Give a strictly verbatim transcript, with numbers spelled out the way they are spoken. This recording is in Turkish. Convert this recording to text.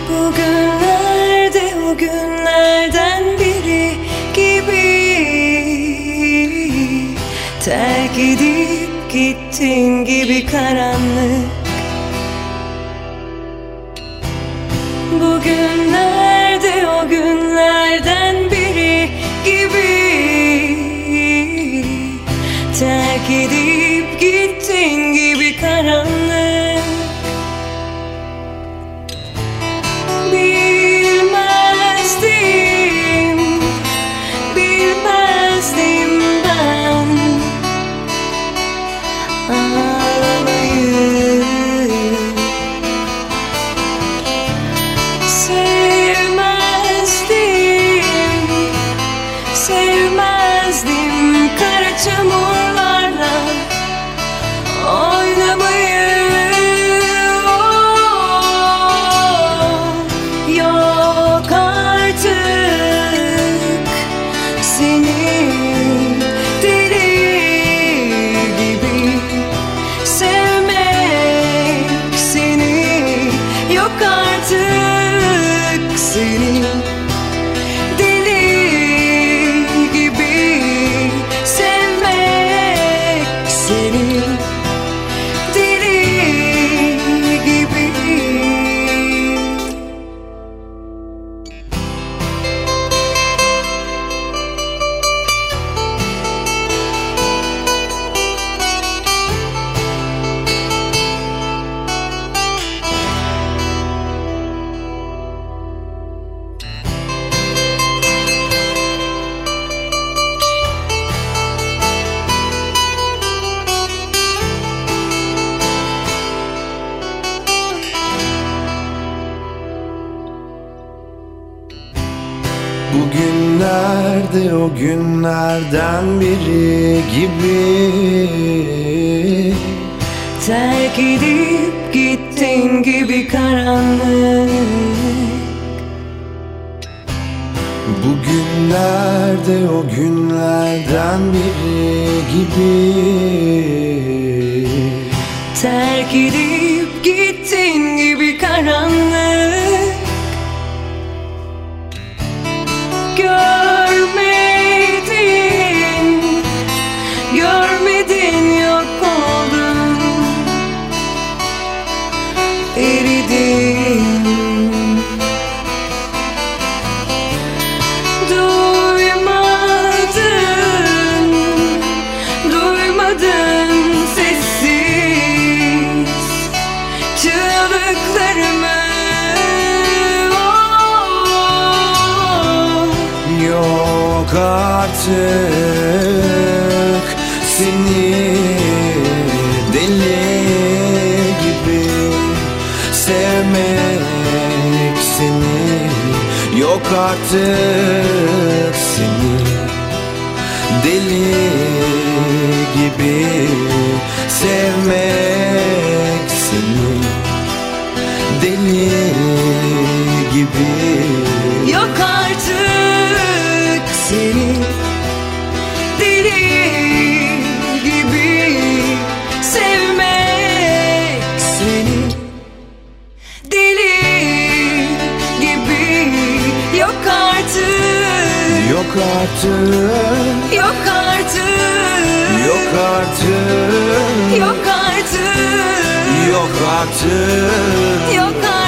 Bugünlerde o günlerden biri gibi terk edip gittin gibi karanlık. Bugünlerde o günlerden biri gibi terk edip gittin gibi karanlık. Bilmezdim, bilmezdim ben ağlamayı. Sevmezdim, sevmezdim kara çamurlarla oynamayı. Yok artık seni deli gibi sevmek, seni yok artık seni deli gibi sevmek, seni deli gibi. Bugünlerde o günlerden biri gibi Terk edip gittin gibi karanlık. Bugünlerde o günlerden biri gibi Terk edip gittin gibi karanlık. Görmedin, görmedin yok oldun, eridin. Duymadın, duymadın sessiz çığlıklarımı. yok artık seni deli gibi sevmek, seni yok artık seni deli gibi sevmek, seni deli gibi Yok artık seni deli gibi sevmek, seni deli gibi. Yok artık, yok artık yok artık, yok artık yok artık, yok artık yok artık.